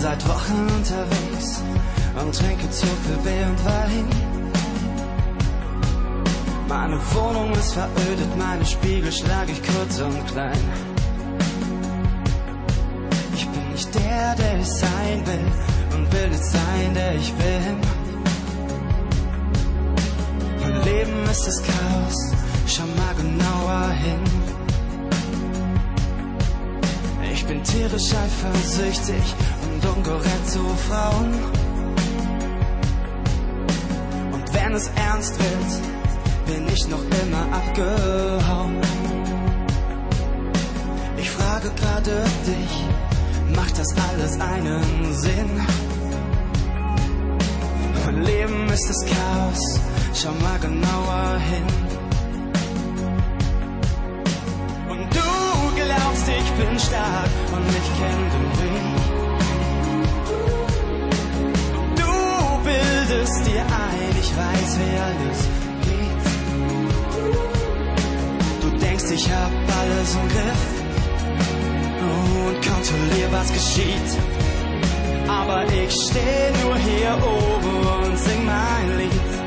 seit Wochen unterwegs und trinke zu viel Bier und Wein. Meine Wohnung ist verödet, meine Spiegel schlag ich kurz und klein. Ich bin nicht der ich sein will und will nicht sein, der ich bin. Mein Leben ist das Chaos, schau mal genauer hin. Ich bin tierisch eifersüchtig und unkorrekt zu Frauen. Und wenn es ernst wird, bin ich noch immer abgehauen. Ich frage gerade dich, macht das alles einen Sinn? Mein Leben ist das Chaos, schau mal genauer hin. Und du glaubst, ich bin stark und ich kenn den Ring. Du bildest dir ein, ich weiß, wie alles geht. Du denkst, ich hab alles im Griff und kontrollier, was geschieht. Aber ich steh nur hier oben und sing mein Lied.